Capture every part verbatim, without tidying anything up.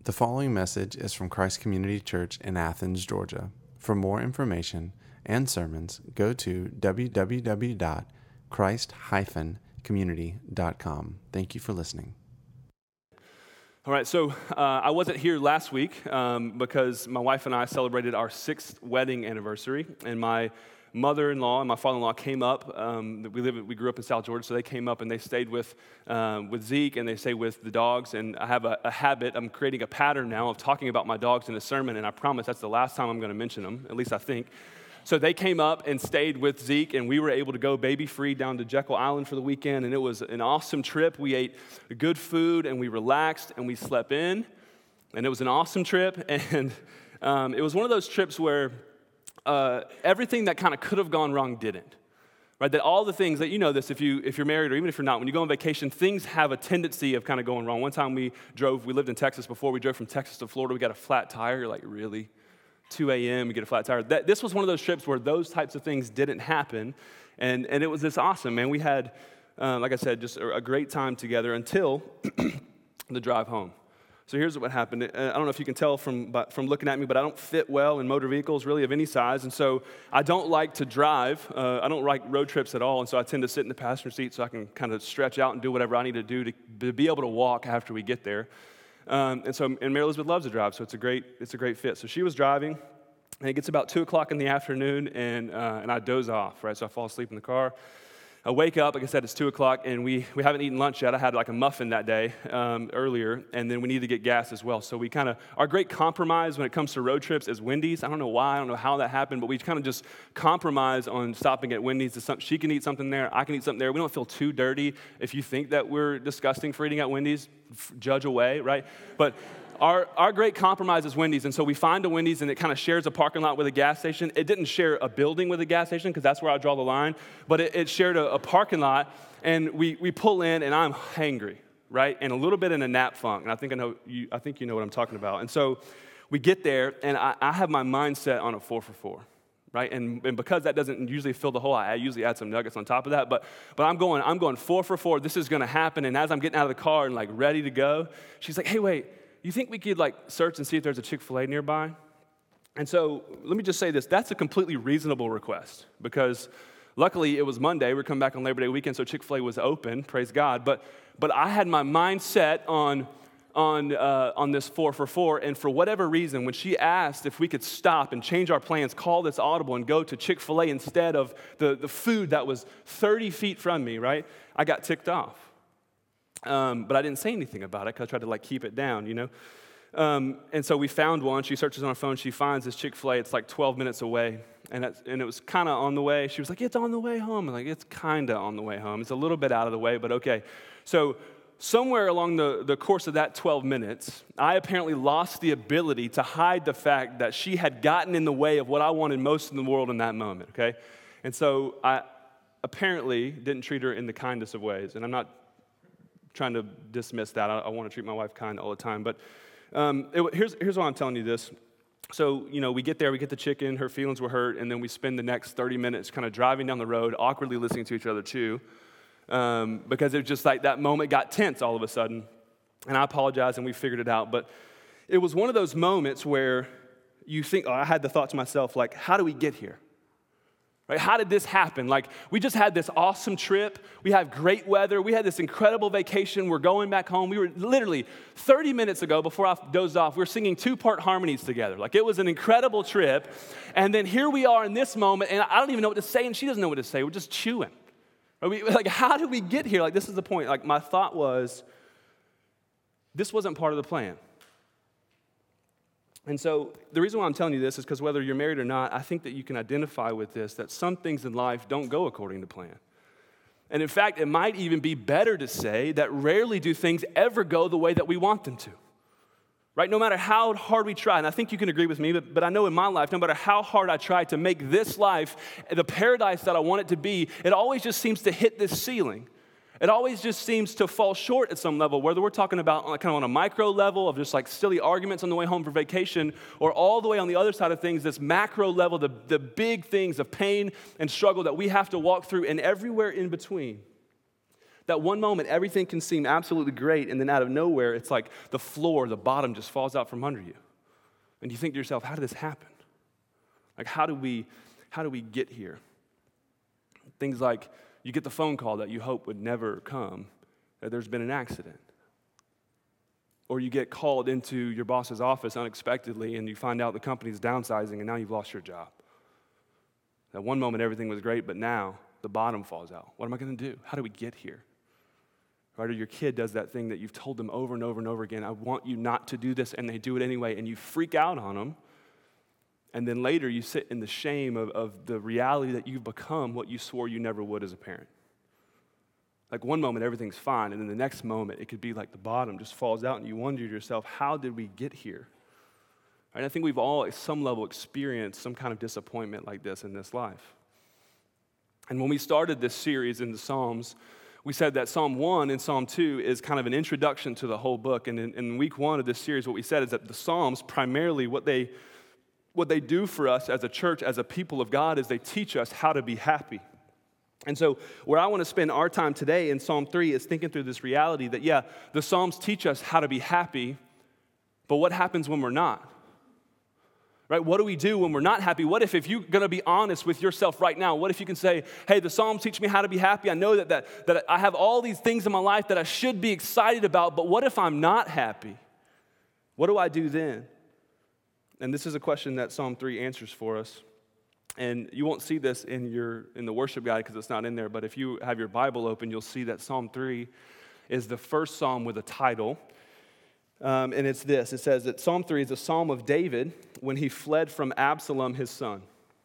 The following message is from Christ Community Church in Athens, Georgia. For more information and sermons, go to w w w dot christ dash community dot com. Thank you for listening. All right, so uh, I wasn't here last week um, because my wife and I celebrated our sixth wedding anniversary, and my mother-in-law and my father-in-law came up. Um, we live, we grew up in South Georgia, so they came up and they stayed with um, with Zeke, and they stayed with the dogs. And I have a, a habit. I'm creating a pattern now of talking about my dogs in a sermon, and I promise that's the last time I'm going to mention them. At least I think. So they came up and stayed with Zeke, and we were able to go baby-free down to Jekyll Island for the weekend, and it was an awesome trip. We ate good food, and we relaxed, and we slept in, and it was an awesome trip. And um, it was one of those trips where Uh, everything that kind of could have gone wrong didn't, right? That all the things that, you know this, if, you, if you're married or even if you're not, when you go on vacation, things have a tendency of kind of going wrong. One time we drove, we lived in Texas before, we drove from Texas to Florida, we got a flat tire. You're like, really? two a.m., we get a flat tire. That, this was one of those trips where those types of things didn't happen, and, and it was just awesome, man. We had, uh, like I said, just a, a great time together until the drive home. So here's what happened. I don't know if you can tell from from looking at me, but I don't fit well in motor vehicles really of any size. And so I don't like to drive. Uh, I don't like road trips at all. And so I tend to sit in the passenger seat so I can kind of stretch out and do whatever I need to do to, to be able to walk after we get there. Um, and so and Mary Elizabeth loves to drive, so it's a great it's a great fit. So she was driving, and it gets about two o'clock in the afternoon, and uh, and I doze off, right? So I fall asleep in the car. I wake up, like I said, it's two o'clock, and we, we haven't eaten lunch yet. I had like a muffin that day um, earlier, and then we need to get gas as well. So we kind of, our great compromise when it comes to road trips is Wendy's. I don't know why, I don't know how that happened, but we kind of just compromise on stopping at Wendy's. She can eat something there, I can eat something there. We don't feel too dirty. If you think that we're disgusting for eating at Wendy's, judge away, right? But Our our great compromise is Wendy's, and so we find a Wendy's, and it kind of shares a parking lot with a gas station. It didn't share a building with a gas station, because that's where I draw the line, but it, it shared a, a parking lot, and we, we pull in, and I'm hangry, right, and a little bit in a nap funk, and I think I know you, I think you know what I'm talking about. And so we get there, and I, I have my mind set on a four for four. Right, and, and because that doesn't usually fill the hole, I usually add some nuggets on top of that. But but I'm going, I'm going four for four. This is going to happen. And as I'm getting out of the car and like ready to go, she's like, "Hey, wait, you think we could like search and see if there's a Chick-fil-A nearby?" And so let me just say this: that's a completely reasonable request, because luckily it was Monday. We're coming back on Labor Day weekend, so Chick-fil-A was open. Praise God. But but I had my mind set on. on uh, on this four for four, and for whatever reason, when she asked if we could stop and change our plans, call this audible, and go to Chick-fil-A instead of the, the food that was thirty feet from me, right, I got ticked off. Um, but I didn't say anything about it, because I tried to, like, keep it down, you know. Um, and so we found one. She searches on her phone. She finds this Chick-fil-A. It's like twelve minutes away, and, that's, and it was kind of on the way. She was like, "It's on the way home." I'm like, "It's kind of on the way home. It's a little bit out of the way, but okay." So somewhere along the, the course of that twelve minutes, I apparently lost the ability to hide the fact that she had gotten in the way of what I wanted most in the world in that moment, okay? And so I apparently didn't treat her in the kindest of ways, and I'm not trying to dismiss that. I, I want to treat my wife kind all the time, but um, it, here's, here's why I'm telling you this. So, you know, we get there, we get the chicken, her feelings were hurt, and then we spend the next thirty minutes kind of driving down the road, awkwardly listening to each other chew. Um, because it was just like that moment got tense all of a sudden. And I apologize, and we figured it out. But it was one of those moments where you think, oh, I had the thought to myself, like, how do we get here? Right? How did this happen? Like, we just had this awesome trip. We have great weather. We had this incredible vacation. We're going back home. We were literally thirty minutes ago, before I dozed off, we were singing two-part harmonies together. Like, it was an incredible trip. And then here we are in this moment, and I don't even know what to say, and she doesn't know what to say. We're just chewing. We, like, how did we get here? Like, this is the point. Like, my thought was, this wasn't part of the plan. And so the reason why I'm telling you this is because whether you're married or not, I think that you can identify with this, that some things in life don't go according to plan. And in fact, it might even be better to say that rarely do things ever go the way that we want them to. Right? No matter how hard we try, and I think you can agree with me, but, but I know in my life, no matter how hard I try to make this life the paradise that I want it to be, it always just seems to hit this ceiling. It always just seems to fall short at some level, whether we're talking about kind of on a micro level of just like silly arguments on the way home for vacation, or all the way on the other side of things, this macro level, the, the big things of pain and struggle that we have to walk through, and everywhere in between. That one moment, everything can seem absolutely great, and then out of nowhere, it's like the floor, the bottom just falls out from under you. And you think to yourself, how did this happen? Like, how do we, how do we get here? Things like you get the phone call that you hope would never come, that there's been an accident. Or you get called into your boss's office unexpectedly, and you find out the company's downsizing, and now you've lost your job. That one moment, everything was great, but now the bottom falls out. What am I going to do? How do we get here? Right? Or your kid does that thing that you've told them over and over and over again, I want you not to do this, and they do it anyway, and you freak out on them. And then later you sit in the shame of, of the reality that you've become what you swore you never would as a parent. Like one moment, everything's fine, and then the next moment, it could be like the bottom just falls out, and you wonder to yourself, how did we get here? Right? I think we've all, at some level, experienced some kind of disappointment like this in this life. And when we started this series in the Psalms, we said that Psalm one and Psalm two is kind of an introduction to the whole book. And in, in week one of this series, what we said is that the Psalms, primarily what they, what they do for us as a church, as a people of God, is they teach us how to be happy. And so where I want to spend our time today in Psalm three is thinking through this reality that, yeah, the Psalms teach us how to be happy, but what happens when we're not? Right? What do we do when we're not happy? What if, if you're going to be honest with yourself right now, what if you can say, hey, the Psalms teach me how to be happy. I know that, that, that I have all these things in my life that I should be excited about, but what if I'm not happy? What do I do then? And this is a question that Psalm three answers for us. And you won't see this in your in the worship guide because it's not in there, but if you have your Bible open, you'll see that Psalm three is the first psalm with a title. Um, and it's this. It says that Psalm three is a psalm of David when he fled from Absalom, his son.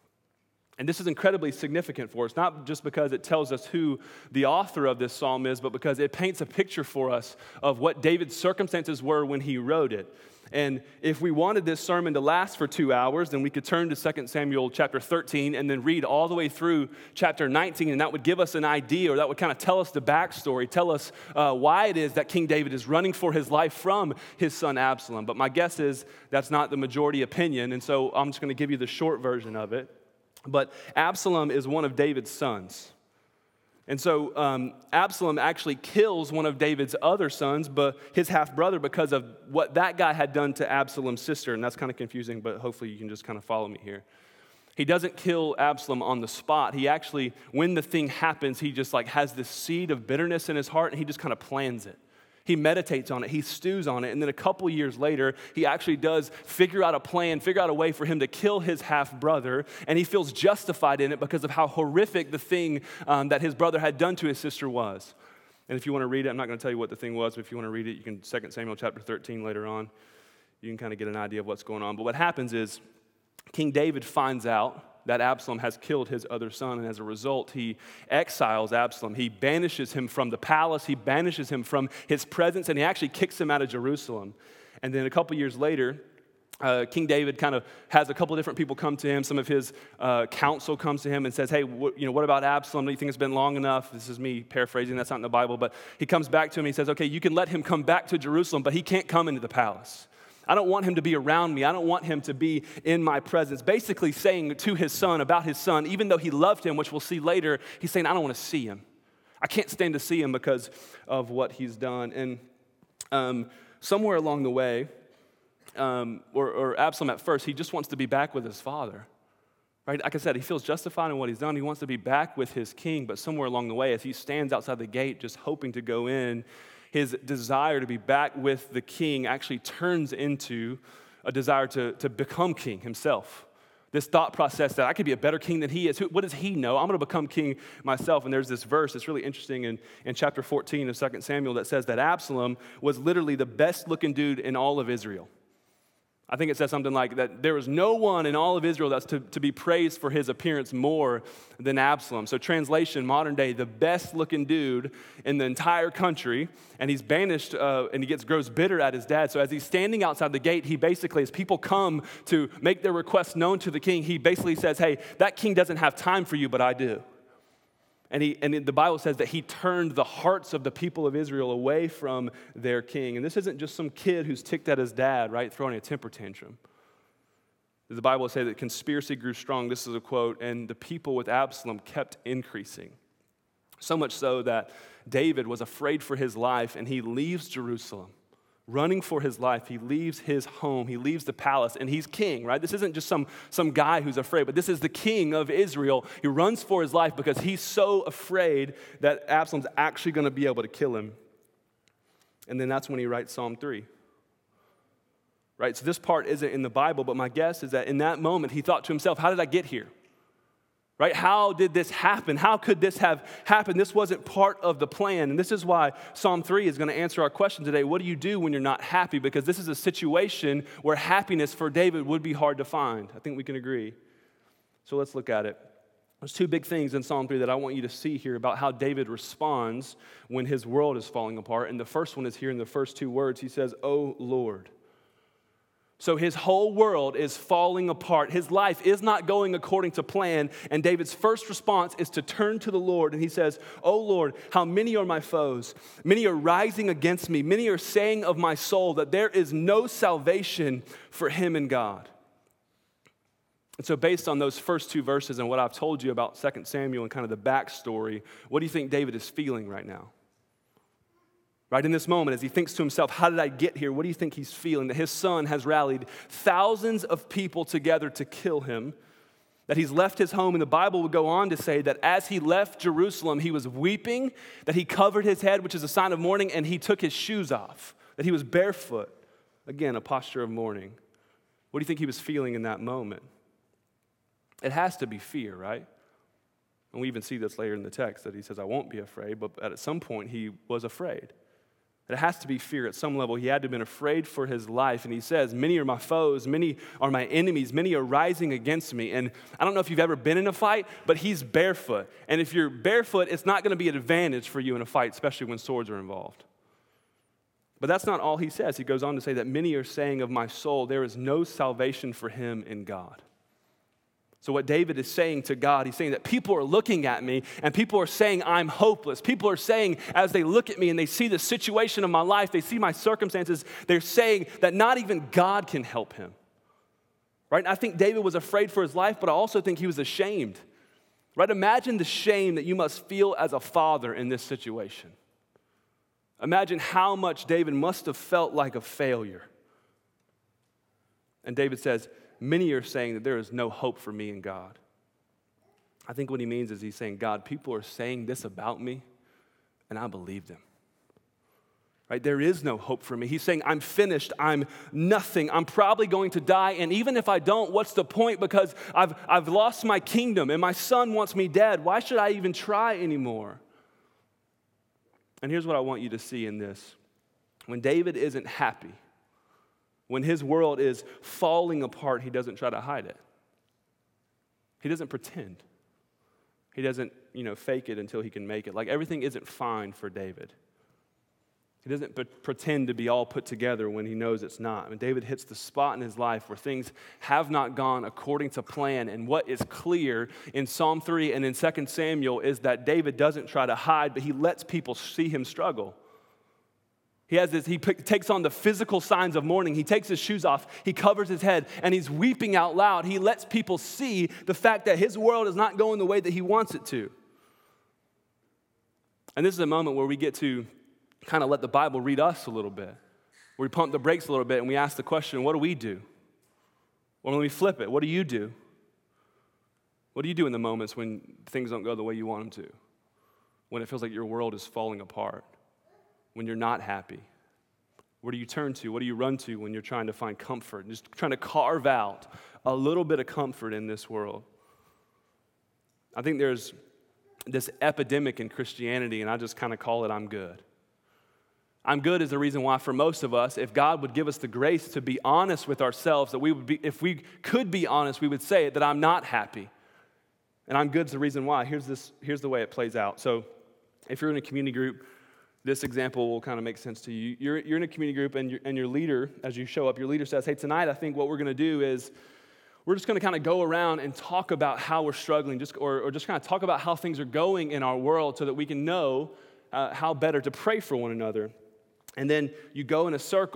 And this is incredibly significant for us, not just because it tells us who the author of this psalm is, but because it paints a picture for us of what David's circumstances were when he wrote it. And if we wanted this sermon to last for two hours, then we could turn to Second Samuel chapter thirteen and then read all the way through chapter nineteen, and that would give us an idea, or that would kind of tell us the backstory, tell us uh, why it is that King David is running for his life from his son Absalom. But my guess is that's not the majority opinion, and so I'm just going to give you the short version of it. But Absalom is one of David's sons. And so um, Absalom actually kills one of David's other sons, but his half-brother, because of what that guy had done to Absalom's sister. And that's kind of confusing, but hopefully you can just kind of follow me here. He doesn't kill Absalom on the spot. He actually, when the thing happens, he just like has this seed of bitterness in his heart, and he just kind of plans it. He meditates on it, he stews on it, and then a couple years later, he actually does figure out a plan, figure out a way for him to kill his half-brother, and he feels justified in it because of how horrific the thing um, that his brother had done to his sister was. And if you want to read it, I'm not going to tell you what the thing was, but if you want to read it, you can, Second Samuel chapter thirteen later on. You can kind of get an idea of what's going on. But what happens is King David finds out that Absalom has killed his other son, and as a result, he exiles Absalom. He banishes him from the palace, he banishes him from his presence, and he actually kicks him out of Jerusalem. And then a couple years later, uh, King David kind of has a couple different people come to him. Some of his uh, counsel comes to him and says, hey, wh- you know, what about Absalom? Do you think it's been long enough? This is me paraphrasing, that's not in the Bible, but he comes back to him and he says, okay, you can let him come back to Jerusalem, but he can't come into the palace. I don't want him to be around me. I don't want him to be in my presence. Basically saying to his son, about his son, even though he loved him, which we'll see later, he's saying, I don't want to see him. I can't stand to see him because of what he's done. And um, somewhere along the way, um, or, or Absalom at first, he just wants to be back with his father. Right? Like I said, he feels justified in what he's done. He wants to be back with his king, but somewhere along the way, as he stands outside the gate just hoping to go in, his desire to be back with the king actually turns into a desire to, to become king himself. This thought process that I could be a better king than he is. Who, what does he know? I'm going to become king myself. And there's this verse that's really interesting in, in chapter fourteen of Second Samuel that says that Absalom was literally the best looking dude in all of Israel. I think it says something like that there was no one in all of Israel that's to, to be praised for his appearance more than Absalom. So translation, modern day, the best looking dude in the entire country, and he's banished uh, and he gets grows bitter at his dad. So as he's standing outside the gate, he basically, as people come to make their requests known to the king, he basically says, hey, that king doesn't have time for you, but I do. And, he, and the Bible says that he turned the hearts of the people of Israel away from their king. And this isn't just some kid who's ticked at his dad, right, throwing a temper tantrum. The Bible says that conspiracy grew strong. This is a quote, and the people with Absalom kept increasing. So much so that David was afraid for his life, and he leaves Jerusalem. Running for his life, he leaves his home, he leaves the palace, and he's king, right? This isn't just some, some guy who's afraid, but this is the king of Israel. He runs for his life because he's so afraid that Absalom's actually going to be able to kill him. And then that's when he writes Psalm three. Right? So this part isn't in the Bible, but my guess is that in that moment, he thought to himself, how did I get here? Right? How did this happen? How could this have happened? This wasn't part of the plan. And this is why Psalm three is going to answer our question today. What do you do when you're not happy? Because this is a situation where happiness for David would be hard to find. I think we can agree. So let's look at it. There's two big things in Psalm three that I want you to see here about how David responds when his world is falling apart. And the first one is here in the first two words. He says, "O Lord." So his whole world is falling apart. His life is not going according to plan. And David's first response is to turn to the Lord. And he says, "Oh Lord, how many are my foes? Many are rising against me. Many are saying of my soul that there is no salvation for him in God." And so based on those first two verses and what I've told you about Second Samuel and kind of the backstory, what do you think David is feeling right now? Right in this moment, as he thinks to himself, how did I get here? What do you think he's feeling? That his son has rallied thousands of people together to kill him, that he's left his home, and the Bible would go on to say that as he left Jerusalem, he was weeping, that he covered his head, which is a sign of mourning, and he took his shoes off, that he was barefoot. Again, a posture of mourning. What do you think he was feeling in that moment? It has to be fear, right? And we even see this later in the text, that he says, I won't be afraid, but at some point he was afraid. It has to be fear at some level. He had to have been afraid for his life. And he says, many are my foes, many are my enemies, many are rising against me. And I don't know if you've ever been in a fight, but he's barefoot. And if you're barefoot, it's not going to be an advantage for you in a fight, especially when swords are involved. But that's not all he says. He goes on to say that many are saying of my soul, there is no salvation for him in God. So what David is saying to God, he's saying that people are looking at me and people are saying I'm hopeless. People are saying as they look at me and they see the situation of my life, they see my circumstances, they're saying that not even God can help him. Right? And I think David was afraid for his life, but I also think he was ashamed. Right? Imagine the shame that you must feel as a father in this situation. Imagine how much David must have felt like a failure. And David says, many are saying that there is no hope for me in God. I think what he means is he's saying, God, people are saying this about me, and I believe them. Right? There is no hope for me. He's saying, I'm finished. I'm nothing. I'm probably going to die, and even if I don't, what's the point? Because I've, I've lost my kingdom, and my son wants me dead. Why should I even try anymore? And here's what I want you to see in this. When David isn't happy, when his world is falling apart, he doesn't try to hide it. He doesn't pretend. He doesn't, you know, fake it until he can make it. Like everything isn't fine for David. He doesn't p- pretend to be all put together when he knows it's not. I mean, David hits the spot in his life where things have not gone according to plan. And what is clear in Psalm three and in Second Samuel is that David doesn't try to hide, but he lets people see him struggle. He has this, he pick, takes on the physical signs of mourning. He takes his shoes off, he covers his head, and he's weeping out loud. He lets people see the fact that his world is not going the way that he wants it to. And this is a moment where we get to kind of let the Bible read us a little bit. Where we pump the brakes a little bit and we ask the question, what do we do? Or when we flip it, what do you do? What do you do in the moments when things don't go the way you want them to? When it feels like your world is falling apart? When you're not happy? Where do you turn to? What do you run to when you're trying to find comfort? Just trying to carve out a little bit of comfort in this world. I think there's this epidemic in Christianity, and I just kind of call it I'm good. I'm good is the reason why for most of us, if God would give us the grace to be honest with ourselves, that we would be, if we could be honest, we would say it, that I'm not happy. And I'm good is the reason why. Here's this. Here's the way it plays out. So if you're in a community group, this example will kind of make sense to you. You're, you're in a community group, and, and your leader, as you show up, your leader says, hey, tonight I think what we're going to do is we're just going to kind of go around and talk about how we're struggling, just or, or just kind of talk about how things are going in our world so that we can know uh, how better to pray for one another. And then you go in a circle,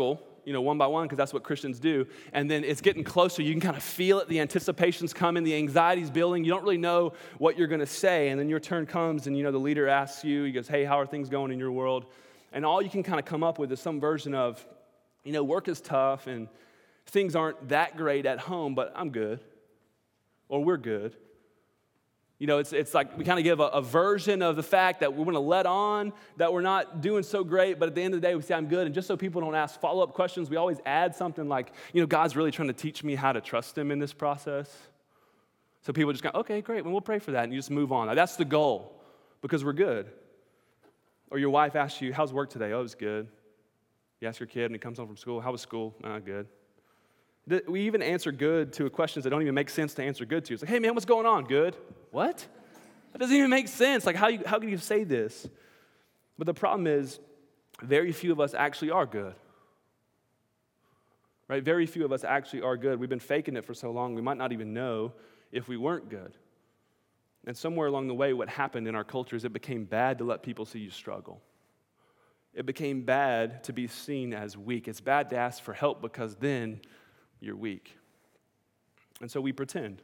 you know, one by one, because that's what Christians do. And then it's getting closer. You can kind of feel it. The anticipation's coming. The anxiety's building. You don't really know what you're going to say. And then your turn comes, and, you know, the leader asks you, he goes, hey, how are things going in your world? And all you can kind of come up with is some version of, you know, work is tough, and things aren't that great at home, but I'm good. Or we're good. You know, it's it's like we kind of give a, a version of the fact that we're going to let on, that we're not doing so great, but at the end of the day, we say, I'm good. And just so people don't ask follow-up questions, we always add something like, you know, God's really trying to teach me how to trust him in this process. So people just go, okay, great, well, we'll pray for that, and you just move on. Now, that's the goal, because we're good. Or your wife asks you, how's work today? Oh, it was good. You ask your kid, and he comes home from school, how was school? Ah, good. We even answer good to questions that don't even make sense to answer good to. It's like, hey, man, what's going on? Good. What? That doesn't even make sense. Like, how, you, how can you say this? But the problem is, very few of us actually are good. Right? Very few of us actually are good. We've been faking it for so long, we might not even know if we weren't good. And somewhere along the way, what happened in our culture is it became bad to let people see you struggle. It became bad to be seen as weak. It's bad to ask for help because then you're weak. And so we pretend.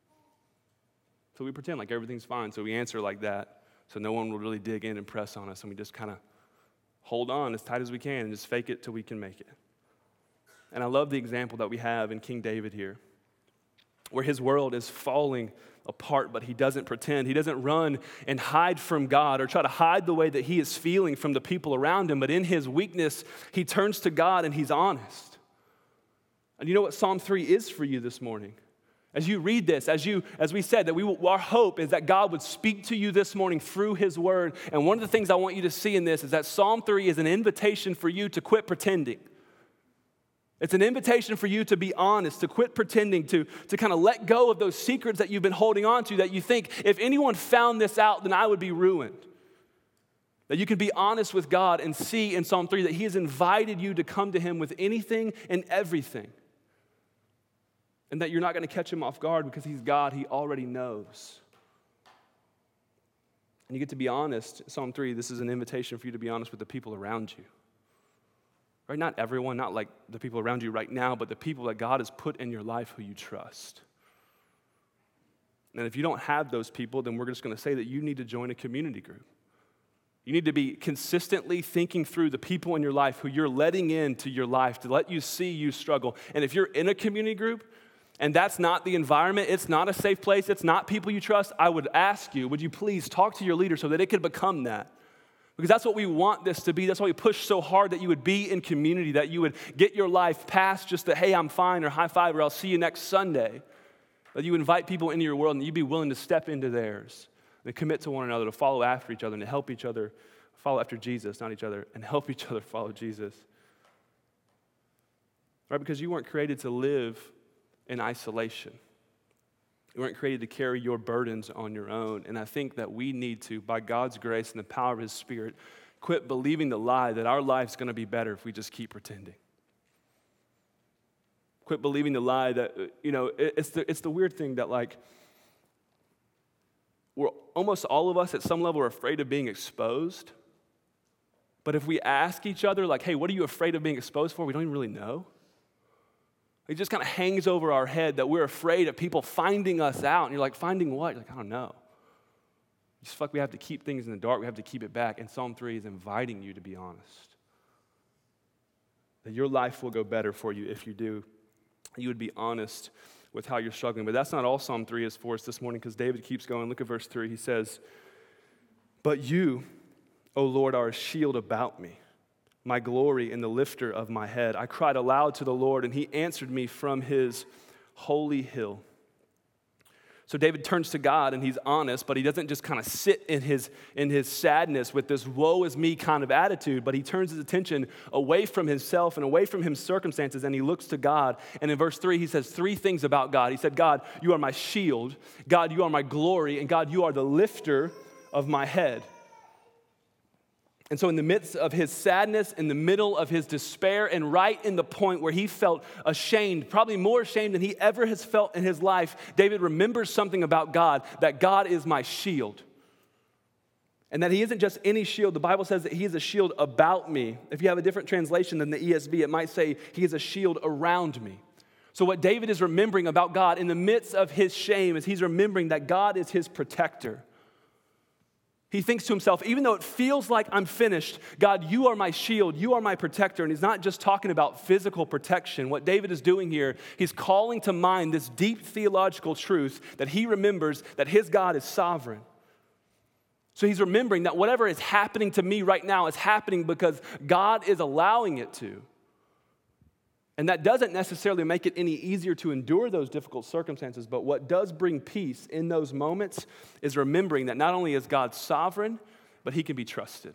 So we pretend like everything's fine. So we answer like that. So no one will really dig in and press on us. And we just kind of hold on as tight as we can and just fake it till we can make it. And I love the example that we have in King David here, where his world is falling apart, but he doesn't pretend. He doesn't run and hide from God or try to hide the way that he is feeling from the people around him. But in his weakness, he turns to God and he's honest. And you know what Psalm three is for you this morning? As you read this, as you, as we said, that we, our hope is that God would speak to you this morning through his word. And one of the things I want you to see in this is that Psalm three is an invitation for you to quit pretending. It's an invitation for you to be honest, to quit pretending, to, to kind of let go of those secrets that you've been holding on to, that you think, if anyone found this out, then I would be ruined. That you can be honest with God and see in Psalm three that he has invited you to come to him with anything and everything. And that you're not going to catch him off guard because he's God, he already knows. And you get to be honest. Psalm three, this is an invitation for you to be honest with the people around you. Right? Not everyone, not like the people around you right now, but the people that God has put in your life who you trust. And if you don't have those people, then we're just going to say that you need to join a community group. You need to be consistently thinking through the people in your life who you're letting into your life to let you see you struggle. And if you're in a community group, and that's not the environment, it's not a safe place, it's not people you trust, I would ask you, would you please talk to your leader so that it could become that? Because that's what we want this to be. That's why we push so hard that you would be in community, that you would get your life past just the, hey, I'm fine, or high five, or I'll see you next Sunday. That you invite people into your world and you'd be willing to step into theirs and commit to one another, to follow after each other, and to help each other follow after Jesus, not each other, and help each other follow Jesus. Right? Because you weren't created to live in isolation. You weren't created to carry your burdens on your own. And I think that we need to, by God's grace and the power of his Spirit, quit believing the lie that our life's going to be better if we just keep pretending. Quit believing the lie that, you know, it's the, it's the weird thing that, like, we're almost all of us at some level are afraid of being exposed. But if we ask each other, like, hey, what are you afraid of being exposed for? We don't even really know. It just kind of hangs over our head that we're afraid of people finding us out. And you're like, finding what? You're like, I don't know. Just like we have to keep things in the dark. We have to keep it back. And Psalm three is inviting you to be honest. That your life will go better for you if you do. You would be honest with how you're struggling. But that's not all Psalm three is for us this morning, because David keeps going. Look at verse three. He says, but you, O Lord, are a shield about me, my glory and the lifter of my head. I cried aloud to the Lord, and he answered me from his holy hill. So David turns to God, and he's honest, but he doesn't just kind of sit in his, in his sadness with this woe is me kind of attitude, but he turns his attention away from himself and away from his circumstances, and he looks to God. And in verse three, he says three things about God. He said, God, you are my shield. God, you are my glory. And God, you are the lifter of my head. And so in the midst of his sadness, in the middle of his despair, and right in the point where he felt ashamed, probably more ashamed than he ever has felt in his life, David remembers something about God, that God is my shield. And that he isn't just any shield. The Bible says that he is a shield about me. If you have a different translation than the E S V, it might say he is a shield around me. So what David is remembering about God in the midst of his shame is he's remembering that God is his protector. He thinks to himself, even though it feels like I'm finished, God, you are my shield, you are my protector. And he's not just talking about physical protection. What David is doing here, he's calling to mind this deep theological truth that he remembers that his God is sovereign. So he's remembering that whatever is happening to me right now is happening because God is allowing it to. And that doesn't necessarily make it any easier to endure those difficult circumstances, but what does bring peace in those moments is remembering that not only is God sovereign, but he can be trusted.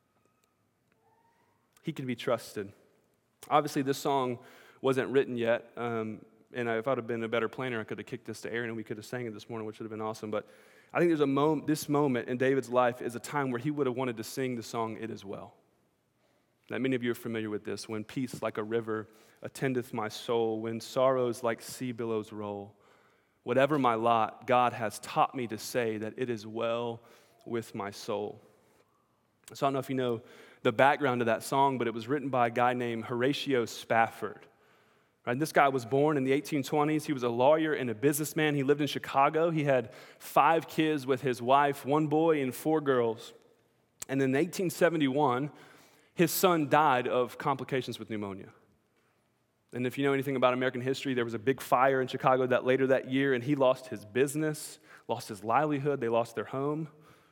He can be trusted. Obviously, this song wasn't written yet, um, and if I'd have been a better planner, I could have kicked this to Aaron and we could have sang it this morning, which would have been awesome. But I think there's a moment, this moment in David's life is a time where he would have wanted to sing the song, It Is Well. Now, many of you are familiar with this. When peace like a river attendeth my soul, when sorrows like sea billows roll, whatever my lot, God has taught me to say that it is well with my soul. So I don't know if you know the background of that song, but it was written by a guy named Horatio Spafford. Right? This guy was born in the eighteen twenties. He was a lawyer and a businessman. He lived in Chicago. He had five kids with his wife, one boy and four girls. And in eighteen seventy-one, his son died of complications with pneumonia. And if you know anything about American history, there was a big fire in Chicago that later that year, and he lost his business, lost his livelihood, they lost their home.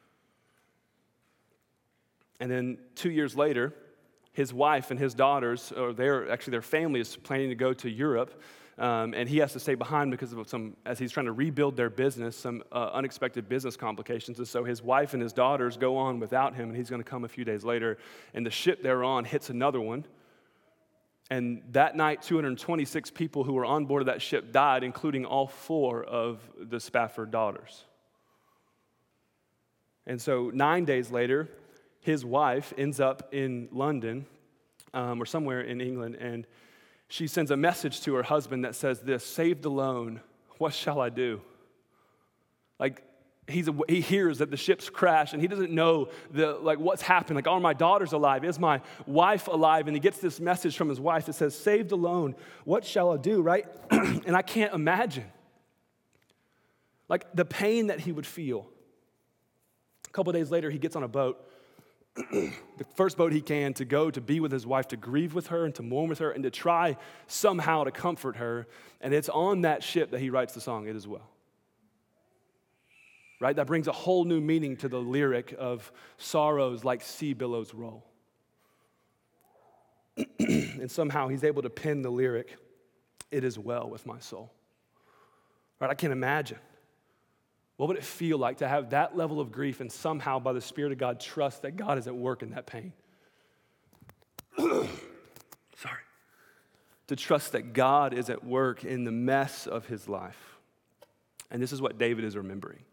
And then two years later, his wife and his daughters, or their actually their family is planning to go to Europe, um, and he has to stay behind because of some, as he's trying to rebuild their business, some uh, unexpected business complications. And so his wife and his daughters go on without him, and he's going to come a few days later, and the ship they're on hits another one. And that night, two hundred twenty-six people who were on board of that ship died, including all four of the Spafford daughters. And so nine days later, his wife ends up in London um, or somewhere in England, and she sends a message to her husband that says this, "Saved alone, what shall I do?" Like, he's a, he hears that the ship's crashed, and he doesn't know the like what's happened. Like, are my daughters alive? Is my wife alive? And he gets this message from his wife that says, "Saved alone, what shall I do?" Right? And I can't imagine, like, the pain that he would feel. A couple of days later, he gets on a boat, the first boat he can, to go to be with his wife, to grieve with her and to mourn with her and to try somehow to comfort her. And it's on that ship that he writes the song, It Is Well. Right? That brings a whole new meaning to the lyric of sorrows like sea billows roll. And somehow he's able to pen the lyric, It Is Well with my soul. Right? I can't imagine. What would it feel like to have that level of grief and somehow by the Spirit of God trust that God is at work in that pain? Sorry. To trust that God is at work in the mess of his life. And this is what David is remembering.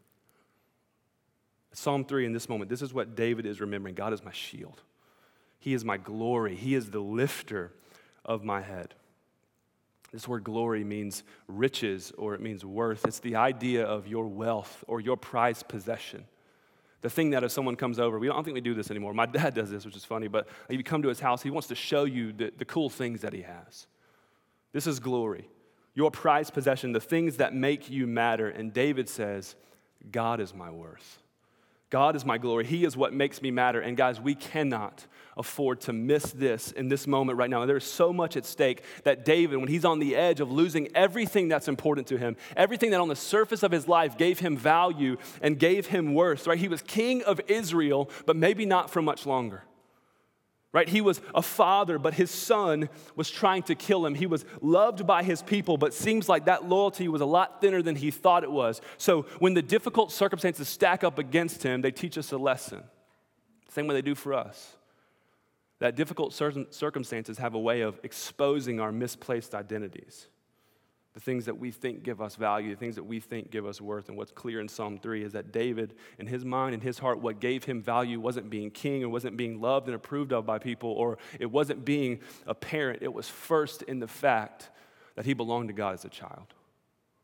Psalm three in this moment, this is what David is remembering. God is my shield. He is my glory. He is the lifter of my head. This word glory means riches or it means worth. It's the idea of your wealth or your prized possession. The thing that if someone comes over, we don't, I don't think we do this anymore. My dad does this, which is funny, but if you come to his house, he wants to show you the, the cool things that he has. This is glory. Your prized possession, the things that make you matter. And David says, God is my worth. God is my glory. He is what makes me matter. And guys, we cannot afford to miss this in this moment right now. There's so much at stake that David, when he's on the edge of losing everything that's important to him, everything that on the surface of his life gave him value and gave him worth, right? He was king of Israel, but maybe not for much longer. Right? He was a father, but his son was trying to kill him. He was loved by his people, but seems like that loyalty was a lot thinner than he thought it was. So when the difficult circumstances stack up against him, they teach us a lesson. Same way they do for us. That difficult circumstances have a way of exposing our misplaced identities. The things that we think give us value, the things that we think give us worth. And what's clear in Psalm three is that David, in his mind and his heart, what gave him value wasn't being king or wasn't being loved and approved of by people, or it wasn't being a parent. It was first in the fact that he belonged to God as a child.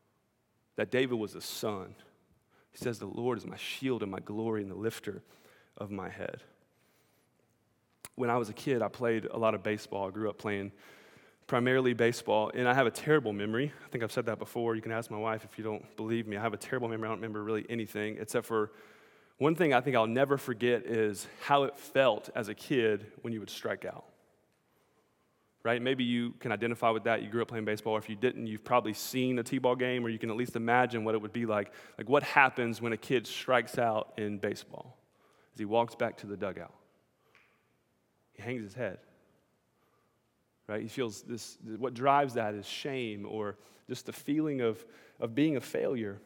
That David was a son. He says, the Lord is my shield and my glory and the lifter of my head. When I was a kid, I played a lot of baseball. I grew up playing primarily baseball, and I have a terrible memory. I think I've said that before. You can ask my wife if you don't believe me. I have a terrible memory. I don't remember really anything, except for one thing I think I'll never forget is how it felt as a kid when you would strike out. Right? Maybe you can identify with that. You grew up playing baseball, or if you didn't, you've probably seen a T-ball game, or you can at least imagine what it would be like. Like what happens when a kid strikes out in baseball as he walks back to the dugout. He hangs his head. Right? He feels this, what drives that is shame or just the feeling of, of being a failure.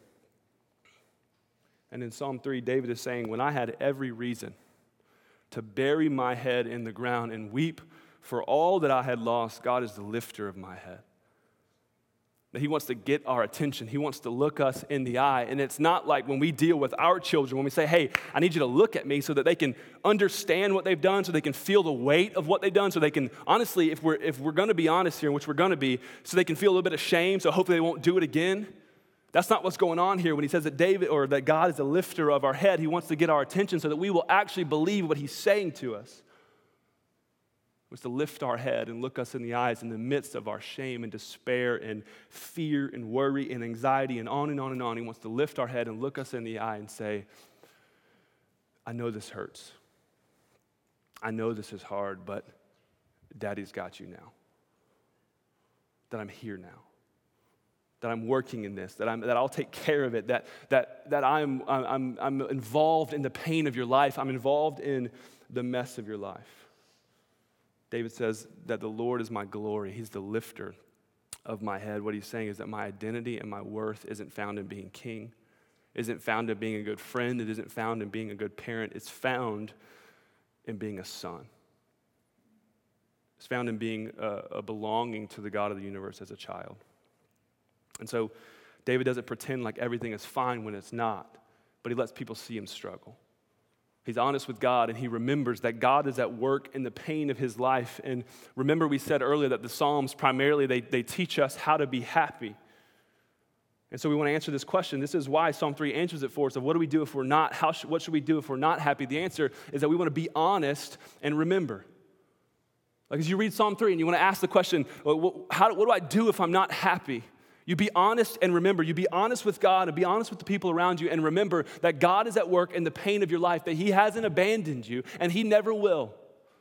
And in Psalm three, David is saying, when I had every reason to bury my head in the ground and weep for all that I had lost, God is the lifter of my head. That he wants to get our attention. He wants to look us in the eye. And it's not like when we deal with our children, when we say, hey, I need you to look at me so that they can understand what they've done, so they can feel the weight of what they've done, so they can, honestly, if we're if we're going to be honest here, which we're going to be, so they can feel a little bit of shame, so hopefully they won't do it again. That's not what's going on here when he says that David, or that God is the lifter of our head. He wants to get our attention so that we will actually believe what he's saying to us. Was to lift our head and look us in the eyes in the midst of our shame and despair and fear and worry and anxiety and on and on and on. He wants to lift our head and look us in the eye and say, I know this hurts. I know this is hard, but Daddy's got you now. That I'm here now. That I'm working in this, that I'm that I'll take care of it, that that that I'm I'm I'm involved in the pain of your life. I'm involved in the mess of your life. David says that the Lord is my glory. He's the lifter of my head. What he's saying is that my identity and my worth isn't found in being king, isn't found in being a good friend, it isn't found in being a good parent. It's found in being a son. It's found in being a, a belonging to the God of the universe as a child. And so David doesn't pretend like everything is fine when it's not, but he lets people see him struggle. He's honest with God, and he remembers that God is at work in the pain of his life. And remember, we said earlier that the Psalms primarily, they, they teach us how to be happy. And so we want to answer this question. This is why Psalm three answers it for us of what do we do if we're not, how sh- what should we do if we're not happy? The answer is that we want to be honest and remember. Like as you read Psalm three and you want to ask the question, well, what, how, what do I do if I'm not happy? You be honest and remember. You be honest with God and be honest with the people around you and remember that God is at work in the pain of your life, that he hasn't abandoned you and he never will.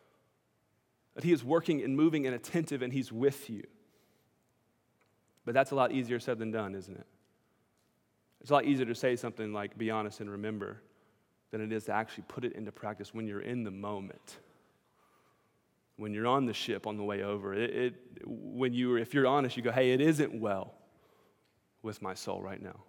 That he is working and moving and attentive and he's with you. But that's a lot easier said than done, isn't it? It's a lot easier to say something like be honest and remember than it is to actually put it into practice when you're in the moment. When you're on the ship on the way over. It, it, when you, if you're honest, you go, hey, it isn't well with my soul right now.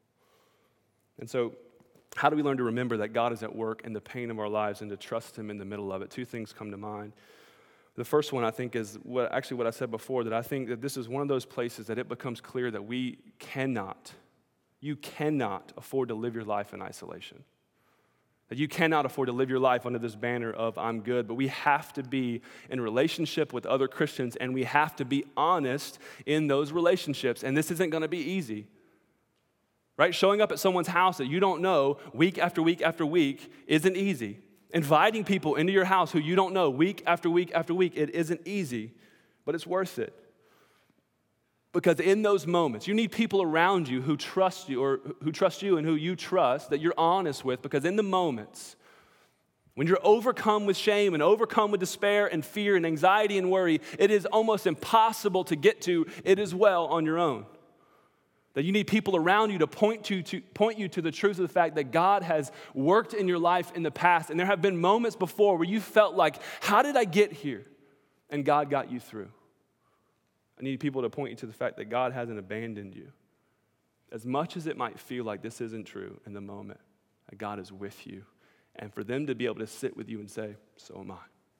And so how do we learn to remember that God is at work in the pain of our lives and to trust him in the middle of it? Two things come to mind. The first one I think is what actually what I said before, that I think that this is one of those places that it becomes clear that we cannot, you cannot afford to live your life in isolation. That you cannot afford to live your life under this banner of I'm good, but we have to be in relationship with other Christians and we have to be honest in those relationships. And this isn't going to be easy, right? Showing up at someone's house that you don't know week after week after week isn't easy. Inviting people into your house who you don't know week after week after week, it isn't easy, but it's worth it. Because in those moments, you need people around you who trust you or who trust you and who you trust that you're honest with. Because in the moments when you're overcome with shame and overcome with despair and fear and anxiety and worry, it is almost impossible to get to it as well on your own. That you need people around you to point you to point you to the truth of the fact that God has worked in your life in the past. And there have been moments before where you felt like, how did I get here? And God got you through. I need people to point you to the fact that God hasn't abandoned you. As much as it might feel like this isn't true in the moment, that God is with you. And for them to be able to sit with you and say, so am I.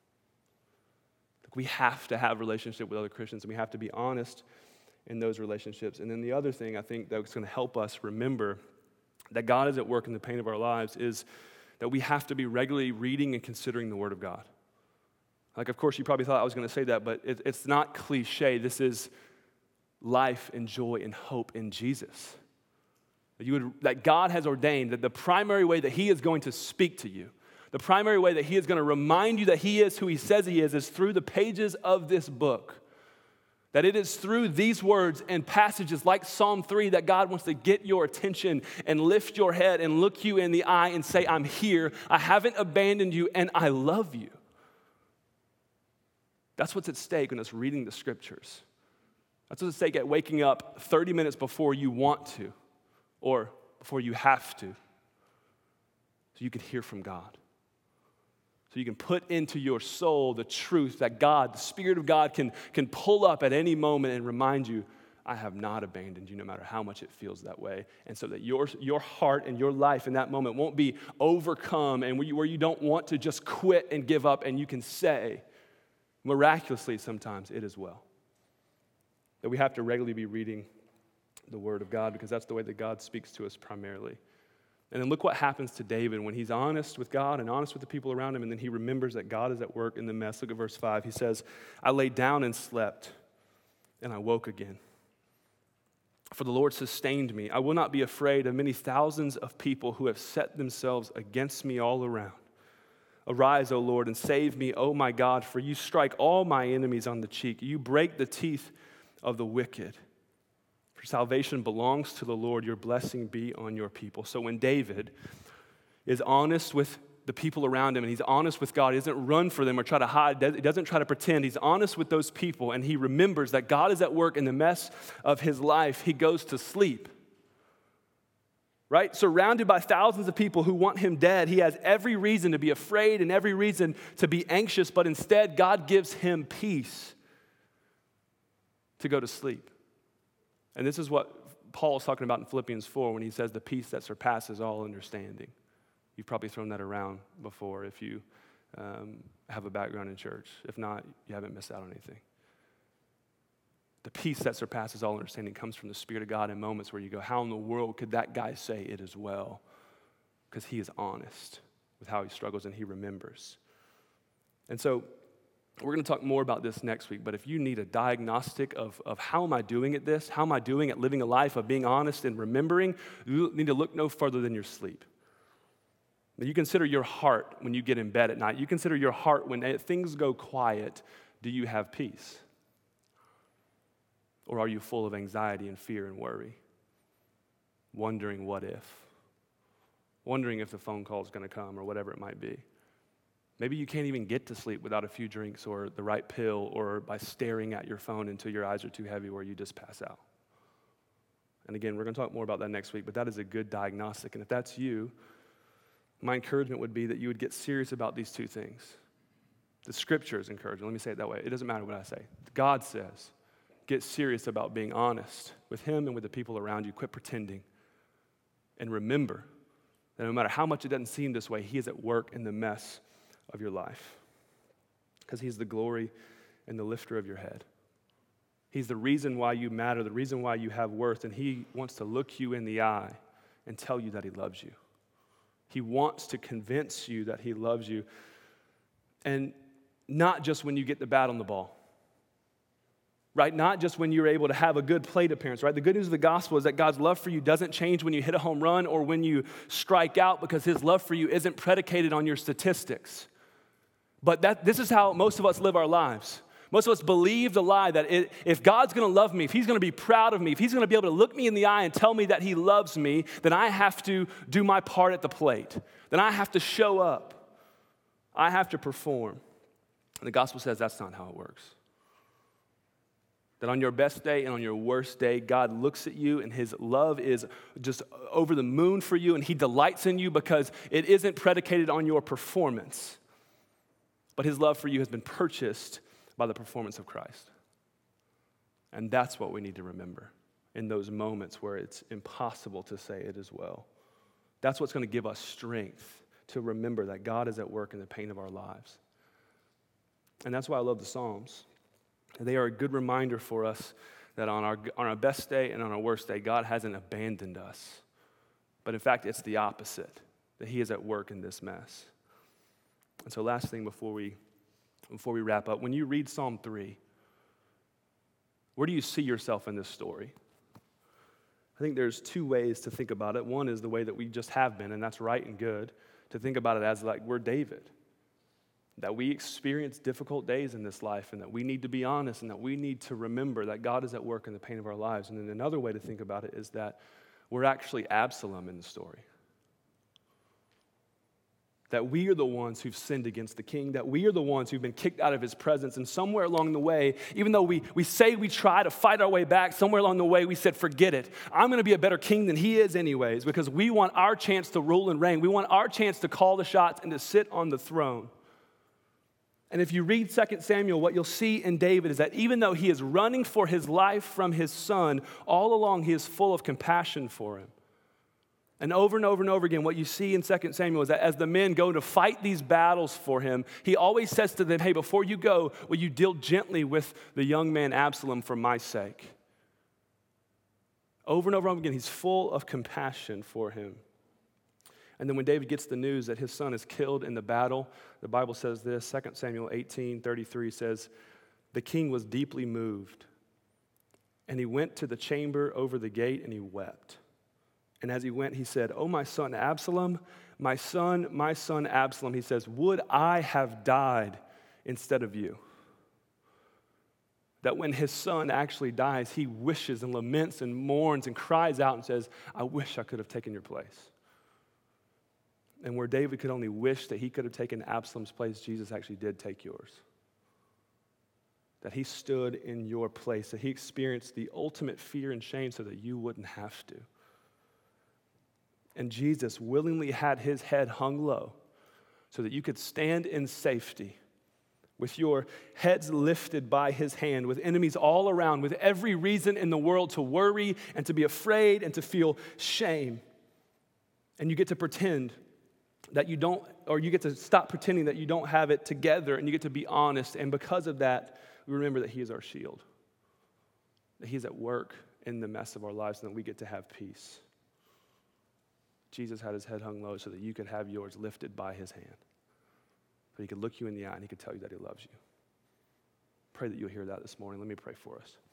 We have to have a relationship with other Christians, and we have to be honest in those relationships. And then the other thing I think that's going to help us remember that God is at work in the pain of our lives is that we have to be regularly reading and considering the Word of God. Like, of course, you probably thought I was going to say that, but it, it's not cliche. This is life and joy and hope in Jesus. That, you would, that God has ordained that the primary way that he is going to speak to you, The primary way that he is going to remind you that he is who he says he is is through the pages of this book. That it is through these words and passages like Psalm three that God wants to get your attention and lift your head and look you in the eye and say, I'm here, I haven't abandoned you, and I love you. That's what's at stake when it's reading the scriptures. That's what's at stake at waking up thirty minutes before you want to or before you have to so you can hear from God. So you can put into your soul the truth that God, the Spirit of God, can, can pull up at any moment and remind you, I have not abandoned you no matter how much it feels that way. And so that your, your heart and your life in that moment won't be overcome and where you, where you don't want to just quit and give up, and you can say, miraculously sometimes, it is well. That we have to regularly be reading the Word of God because that's the way that God speaks to us primarily. And then look what happens to David when he's honest with God and honest with the people around him, and then he remembers that God is at work in the mess. Look at verse five. He says, I lay down and slept, and I woke again. For the Lord sustained me. I will not be afraid of many thousands of people who have set themselves against me all around. Arise, O Lord, and save me, O my God, for you strike all my enemies on the cheek. You break the teeth of the wicked. For salvation belongs to the Lord. Your blessing be on your people. So when David is honest with the people around him and he's honest with God, he doesn't run for them or try to hide. He doesn't try to pretend. He's honest with those people, and he remembers that God is at work in the mess of his life. He goes to sleep. Right? Surrounded by thousands of people who want him dead, he has every reason to be afraid and every reason to be anxious, but instead God gives him peace to go to sleep. And this is what Paul is talking about in Philippians four when he says the peace that surpasses all understanding. You've probably thrown that around before if you um, have a background in church. If not, you haven't missed out on anything. The peace that surpasses all understanding comes from the Spirit of God in moments where you go, how in the world could that guy say it as well? Because he is honest with how he struggles and he remembers. And so we're going to talk more about this next week, but if you need a diagnostic of, of how am I doing at this, how am I doing at living a life of being honest and remembering, you need to look no further than your sleep. Now, you consider your heart when you get in bed at night. You consider your heart when things go quiet. Do you have peace? Or are you full of anxiety and fear and worry? Wondering what if? Wondering if the phone call is going to come or whatever it might be. Maybe you can't even get to sleep without a few drinks or the right pill or by staring at your phone until your eyes are too heavy where you just pass out. And again, we're going to talk more about that next week, but that is a good diagnostic. And if that's you, my encouragement would be that you would get serious about these two things. The Scripture is encouraging. Let me say it that way. It doesn't matter what I say. God says, get serious about being honest with Him and with the people around you. Quit pretending. And remember that no matter how much it doesn't seem this way, He is at work in the mess of your life. Because He's the glory and the lifter of your head. He's the reason why you matter, the reason why you have worth, and He wants to look you in the eye and tell you that He loves you. He wants to convince you that He loves you, and not just when you get the bat on the ball, right? Not just when you're able to have a good plate appearance, right? The good news of the gospel is that God's love for you doesn't change when you hit a home run or when you strike out, because His love for you isn't predicated on your statistics. But that this is how most of us live our lives. Most of us believe the lie that it, if God's going to love me, if He's going to be proud of me, if He's going to be able to look me in the eye and tell me that He loves me, then I have to do my part at the plate. Then I have to show up. I have to perform. And the gospel says that's not how it works. That on your best day and on your worst day, God looks at you and His love is just over the moon for you, and He delights in you because it isn't predicated on your performance. But His love for you has been purchased by the performance of Christ. And that's what we need to remember in those moments where it's impossible to say it as well. That's what's going to give us strength to remember that God is at work in the pain of our lives. And that's why I love the Psalms. They are a good reminder for us that on our, on our best day and on our worst day, God hasn't abandoned us. But in fact, it's the opposite, that He is at work in this mess. And so last thing before we Before we wrap up, when you read Psalm three, where do you see yourself in this story? I think there's two ways to think about it. One is the way that we just have been, and that's right and good, to think about it as like we're David, that we experience difficult days in this life and that we need to be honest and that we need to remember that God is at work in the pain of our lives. And then another way to think about it is that we're actually Absalom in the story. That we are the ones who've sinned against the king, that we are the ones who've been kicked out of his presence, and somewhere along the way, even though we, we say we try to fight our way back, somewhere along the way we said, forget it. I'm going to be a better king than he is anyways, because we want our chance to rule and reign. We want our chance to call the shots and to sit on the throne. And if you read Second Samuel, what you'll see in David is that even though he is running for his life from his son, all along he is full of compassion for him. And over and over and over again, what you see in Second Samuel is that as the men go to fight these battles for him, he always says to them, hey, before you go, will you deal gently with the young man Absalom for my sake? Over and over and over again, he's full of compassion for him. And then when David gets the news that his son is killed in the battle, the Bible says this, Second Samuel eighteen thirty-three says, the king was deeply moved, and he went to the chamber over the gate and he wept. And as he went, he said, oh, my son Absalom, my son, my son Absalom, he says, would I have died instead of you? That when his son actually dies, he wishes and laments and mourns and cries out and says, I wish I could have taken your place. And where David could only wish that he could have taken Absalom's place, Jesus actually did take yours. That he stood in your place, that he experienced the ultimate fear and shame so that you wouldn't have to. And Jesus willingly had his head hung low so that you could stand in safety with your heads lifted by his hand, with enemies all around, with every reason in the world to worry and to be afraid and to feel shame. And you get to pretend that you don't, or you get to stop pretending that you don't have it together, and you get to be honest. And because of that, we remember that he is our shield, that he's at work in the mess of our lives, and that we get to have peace. Jesus had his head hung low so that you could have yours lifted by his hand. So he could look you in the eye and he could tell you that he loves you. Pray that you'll hear that this morning. Let me pray for us.